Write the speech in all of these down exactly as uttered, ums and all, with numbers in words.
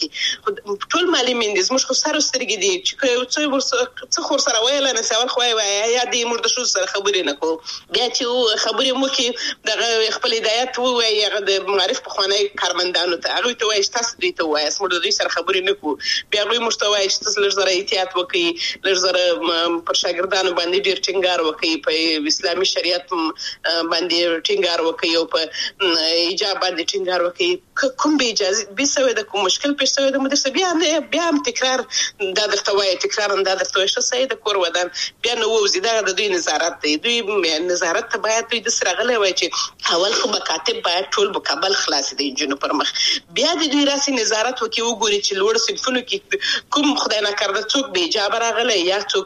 ټول مالي میندې زموږ خو سر سترګې دي چې څه خور سره ویله نه سوال خو وایي یا دې موږ د ښځو سره خبرې نه کوو بیا چې خبرې مو کې دغه خپل هدایت ووایي هغه د معارف پخوانی کارمندانو ته هغوی ته وایي چې تاسو دوی ته ووایاست موږ د دوی سره خبرې نه کوو بیا هغوی موږ ته وایي چې تاسو لږ زره احتیاط وکړئ لږ زره پر شاګردانو باندې ډېر ټینګار وکړئ په اسلامي شریعت باندې ټینګار وکړئ او په ایجاب باندې ټینګار وکړئ کوم به اجازه به سوی د کوم مشکل پیښ سوی د مدرسې بیا نه بیا هم تکرار دا درته وایي تکرار هم دا درته وایي ښه صحیح د کور ودان بیا نه ووځي دغه د دوی نظارت دی دوی نظارت ته باید دوی داسې راغلی وای چې اول خو مکاتب باید ټول مکمل خلاص دي نجونو پر مخ بیا د دوی راسي نظارت وکړي وګوري چې لوړ صنفونو کې کوم خدای ناکرده څوک بې اجابه راغلی یا څوک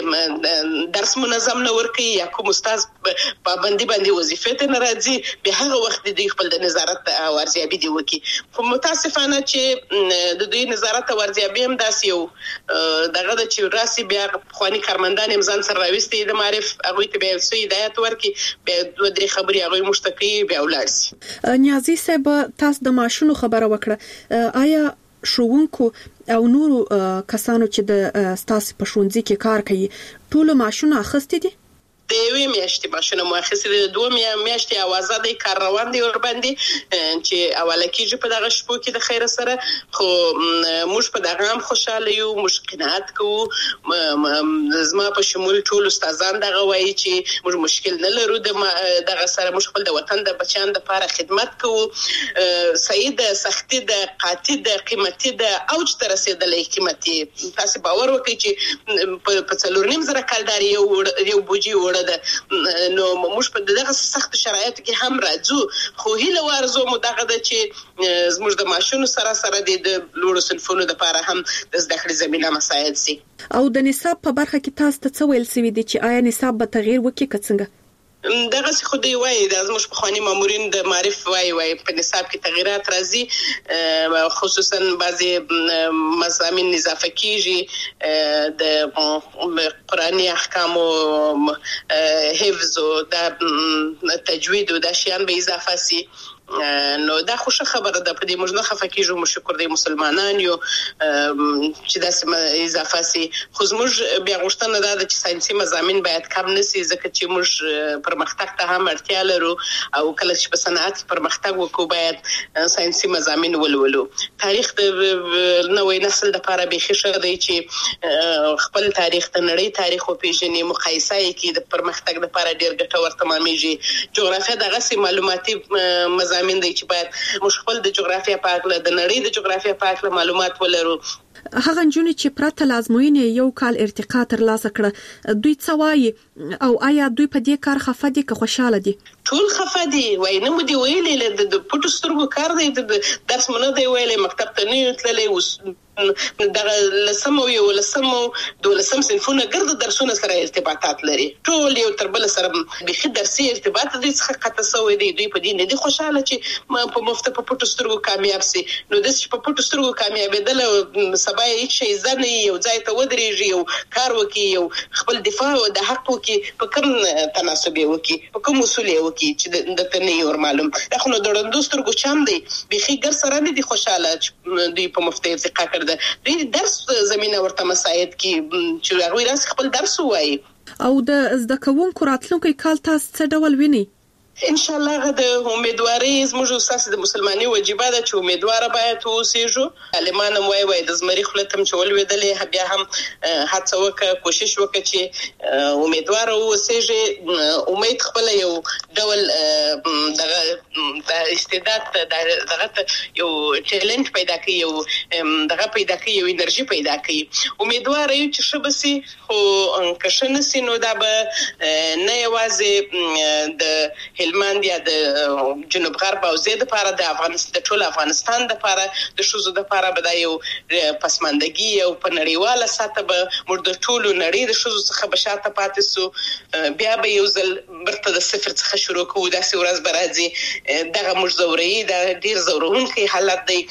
درس منظم نه ورکوي یا کوم استاد پابندي باندې وظیفې ته نه راځي بیا هغه وخت دوی خپل د نظارت او ارزیابي دي وکړي خو متاسفانه چې د دوی نظارت او ارزیابي هم داسې یو دغه د چې راسي بیا پخواني کارمندان یې ځان سره راوستي د معارف هغوی ته بیا څه هدایت ورکړي بیا دوه درې خبرې هغوی موږ ته کوي بیا ولاړ شي. نیازي صاحب تاسو د معاشونو خبره وکړه آیا ښوونکو او نورو کسانو چې د ستاسو په ښوونځي کې کار کوي ټولو معاشونه اخیستي دي؟ د یوې میاشتې معاشونه مو اخیستي دي د دوه میاشتې اوازه دی کار روان دی ورباندې چې اوله کېږي په دغه شپو کې د خیره سره خو موږ په دغه هم خوشحاله یو موږ قناعت کوو زما په شمول ټول استادان دغه وایي چې موږ مشکل نه لرو دغه سره موږ خپل د وطن د بچیانو دپاره خدمت کوو صحیح ده سختي ده قاطي ده قیمتي ده اوج ته رسېدلی قیمتي تاسې باور وکړئ چې په څلور نیم زره کلدار یو یو بوجي وړه ده نو موږ په دغه سخت شرایطو کې هم راځو خو هیله وارزو مو دغه ده چې زموږ د معاشونو سره سره د لوړو صنفونو دپاره هم د زده کړې زمینه مساعد سي. او د نصاب په برخه کې تاسو ته څه ویل سوي دي چې آیا نصاب به تغییر وکړي که څنګه؟ دغه څه خو دوی وایي دا زموږ پخواني مامورین د معارف وایي وایي په نصاب کې تغییرات راځي خصوصا بعضې مضامین اضافه کېږي د قرآني احکامو حفظ او دا تجوید او دا شیان به اضافه سي نو دا خو ښه خبره ده په دې موږ نه خفه کېږو موږ شکر دی مسلمانان یو چې داسې اضافه سي خو زموږ بیا غوښتنه دا ده چې ساینسي مضامین باید کم نه سي ځکه چې موږ پرمختګ ته هم اړتیا لرو او کله چې په صنعت کې پرمختګ وکړو باید ساینسي مضامین ولولو. تاریخ د نوی نسل دپاره بیخي ښه دی چې خپل تاریخ د نړۍ تاریخ وپېژني مقایسه یې کړي د پرمختګ دپاره ډېر ګټور تمامېږي. جغرافیه دغسې معلوماتي مضامین من دی چې باید موږ خپل د جغرافیه په اړه د نړۍ د جغرافیه په اړه معلومات ولرو. هغه نجونې چې پرته له ازموینې یو کال ارتقا ترلاسه کړه دوی څه وایي او آیا دوی په دې کار خفه دي که خوشحاله دي؟ ټول خفه دي وایي نه مو دي ویلې د پټو سترګو کار دی درس مو نه دی ویلی مکتب ته نه یو تللی اوس دغه لسم او یولسم او دولسم صنفونه ګرده درسونه سره ارتباطات لري ټول یو تر بل سره بیخي درسي ارتباط دوی څخه قطع سوی دی دوی په دې نه دي خوشحاله چې په مفته په پټو سترګو کامیاب سي نو داسې چې په پټو سترګو کامیابېدل سبا یې هېڅ شی زده نه یو ځای ته ودرېږي یو کار وکړي یو خپل دفاع د حق وکړي په کوم تناسب یې وکړي په کوم اصول یې وکړي چې درته نه یې ورمعلوم دا خو نو د ړندو سترګو چم دی بیخي ګر سره نه دي خوشحاله چې دوی په مفته ارتقا کړده دوی درس زمینه ورته مساعد کی چې هغوی راسي خپل درس ووایي. او د زده کوونکو راتلونکی کال تاسو څه ډول وینئ؟ ان شاء الله د امیدواري زموږ اساس د مسلمانۍ وجیبه ده چې امیدواره باید اوسېږو عالمان هم وایي وایي د زمري خوله ته هم چې ولوېدلې بیا هم هڅه وکړه کوشش وکړه چې امیدواره واوسېږي امید خپله یو ډول دغه استعداد دغه ته یو ټیلنټ پیدا کوي یو دغه پیدا کوي یو انرژي پیدا کوي امیدواره یو چې ښه به سي خو که ښه نه سي نو دا به نه یوازې د هلمند یا د جنوب غرب او زید لپاره د افغانستان د ټول افغانستان لپاره د ښځو لپاره به دا یو پسماندګي او په نړیواله سطحه به موږ د ټولو نړۍ د ښځو څخه به شاته پاتې سو بیا به یو ځل بیرته د صفر څخه شروع کوو داسې ورځ به راځي دغه موږ ځوروي دا ډېر ځورونکی حالت دی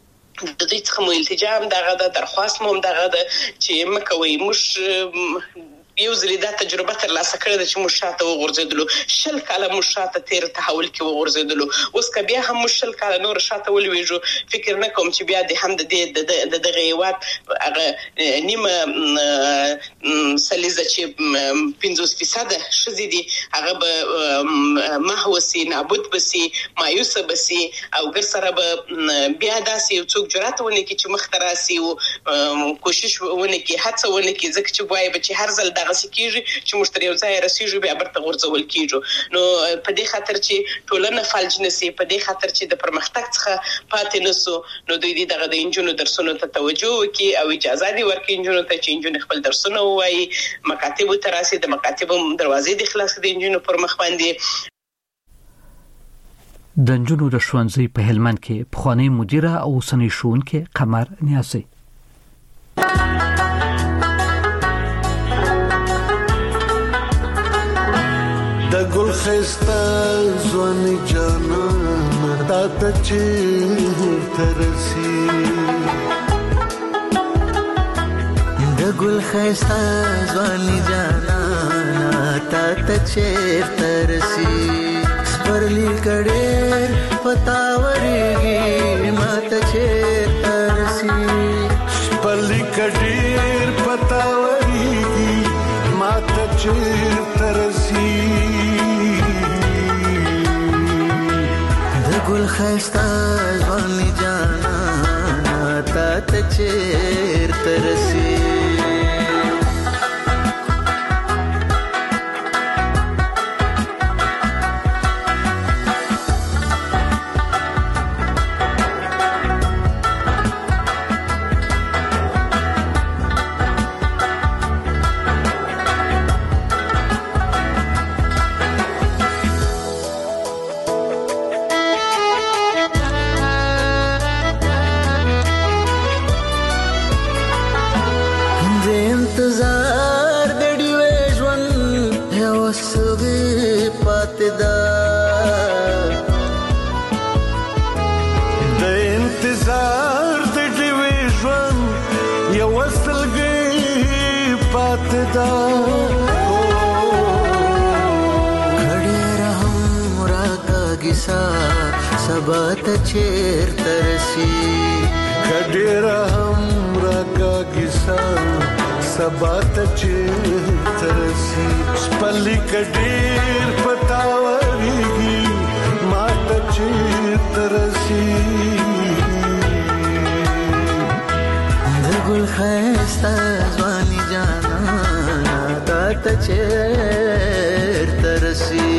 د دوی څخه مو التجا هم دغه ده درخواست مو هم دغه ده چې مه کوئ موږ یو ځل دا تجربه ترلاسه کړې ده چې موږ شاته وغورځېدلو. شل کاله موږ شاته تیر تحول کې وغورځېدلو. اوس که بیا هم موږ شل کاله نور شاته ولوېږو، فکر نه کوم چې بیا د هم د دې د دغه هېواد هغه نیمه سلیزه چې پنځوس فیصده ښځې دي هغه به محو سي، نابود به سي، مایوسه به سي، او ګر سره به بیا داسې یو څوک جرأت ونه کړي چې مخته راسي او کوشش ونه کړي، هڅه ونه کړي، ځکه چې وایي به چې هر ځل دغسې کېږي چې موږ تر یو ځایه رسېږو بیا بیرته غورځول کېږو. نو په دې خاطر چې ټولنه فلج نه سي، په دې خاطر چې د پرمختګ څخه پاتې نه سو، نو دوی دې دغه د نجونو درسونو ته توجه وکړي او اجازه دې ورکړي نجونو ته چې نجونې خپل درسونه ووایي، مکاتبو ته راسي، د مکاتبو دروازې دې خلاصې د نجونو پر مخ باندې. د نجونو د ښوونځي په هلمند کې پخوانۍ مدیره او اوسنۍ ښوونکې قمر نیازي. د ګل خسته ځواني جانان تا ته چیرته رسي، د ګل خسته ځواني جانان تا ته چیرته رسي، سپرلی کډېر پتا ورېږي ما ته چیرته رسي، سپرلی کډېر پتا ورېږي ما ته چیرته رسي، د ګل ښایسته ځواني جانان تا ته چیرته رسي. انتظار د ډیوې ژوند یو سلګي پاتې ده، د انتظار د ډیوې ژوند یو سلګي پاتې ده، کډېره هم راکاږي سا سبا ته چیرته رسي، کډېره هم راکاږي سا سبا ته چیرته رسي، سپرلی کډېر پتا ورېږي ما ته چیرته رسي، د ګل ښایسته ځواني جانان تا ته چیرته رسي.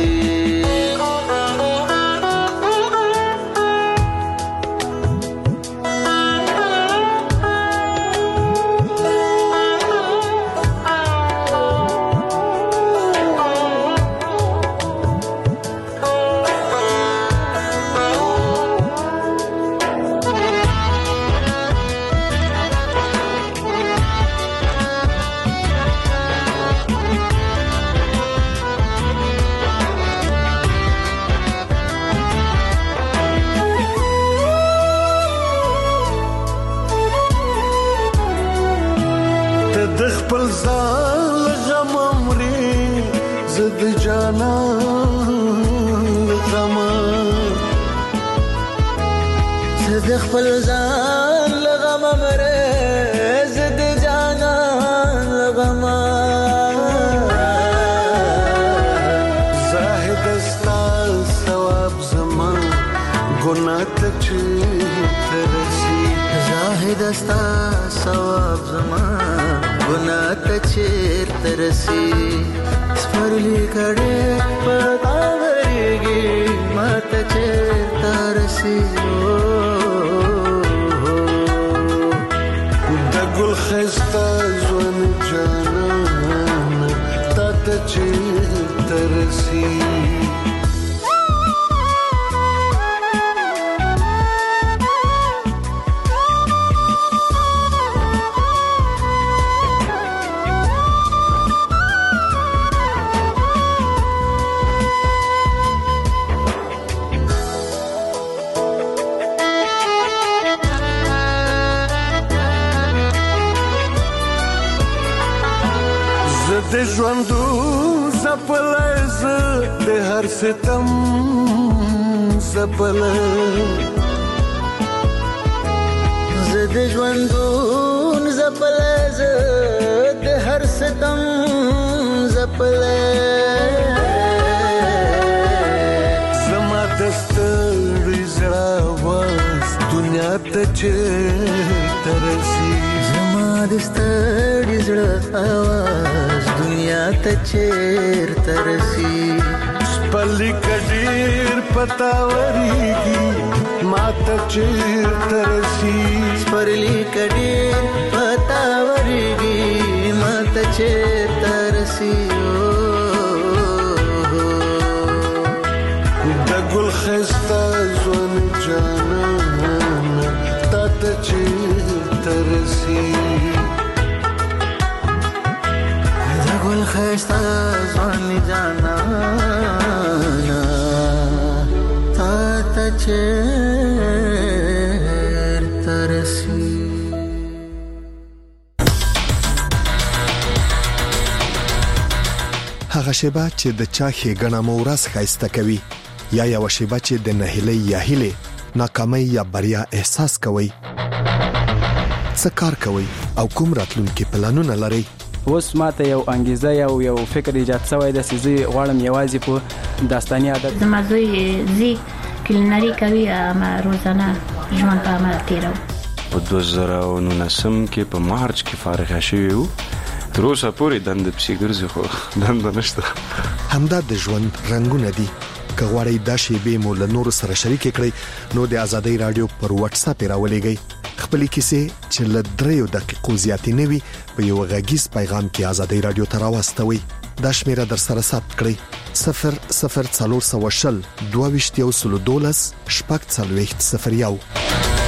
د خپل ځان غم مري زد جانان غم، زد خپل ځان غم مري زد جانان غم، زاهد استا ثواب زمان ګناه ته چیرته رسي، زاهد استا ثواب زمان ګناه ته چیرته رسي، سپرلی کډېر پتا ورېږي ما ته چیرته رسي، د ګل ښایسته ځواني جانان تا ته چیرته رسي. د د ژوندو زپلای زه د هر ستم زپلای زه د ژوندون زپلای زه د هر ستم زپلای زما د ستړي زړه آواز دنیا ته چیرته رسي زما د ستړي زړه آواز دنیا ته چیرته رسي پلی کډیر پتا وريږي ماته چیرته رسي پلی کډیر پتا وريږي ماته چیرته رسي د ګل خسته ځوان جانان ته چیرته رسي د ګل خسته ځوان جانان ته چیرته رسي هغه شیبه چې د چا ښېګڼه مو ورځ ښایسته کوي یا یوه شیبه چې د نهیلۍ یا هیلې ناکامۍ یا بریا احساس کوئ څه کار کوئ او کوم راتلونکي پلانونه لرئ اوس ماته یو انګیزه یو یو فکر ایجاد شوی د سيزي غواړم یوازې په داستاني عادت زما زوی زی کلینری کوي ما روزانه ژوند په عمل تیرو په دوه زره او نولسم کې په مارچ کې فارغ شوی وو تر اوسه پورې دند پسې ګرځي خو دند نشته همدا د ژوند رنگونه دي که غواړئ دا شیبې مو له نورو سره شریک کړئ نو د آزادۍ رادیو پر واتس اپ راولېږئ خپل کیسې چې له دریو دقیقو زیاتې نه وي په یو غږیز پیغام کې آزادۍ رادیو ته راوستوئ دا شمیره در سره ثبت کړئ صفر صفر څلور سوه شل دوه ویشت یو سلو دولس شپږ څلوېښت صفر یو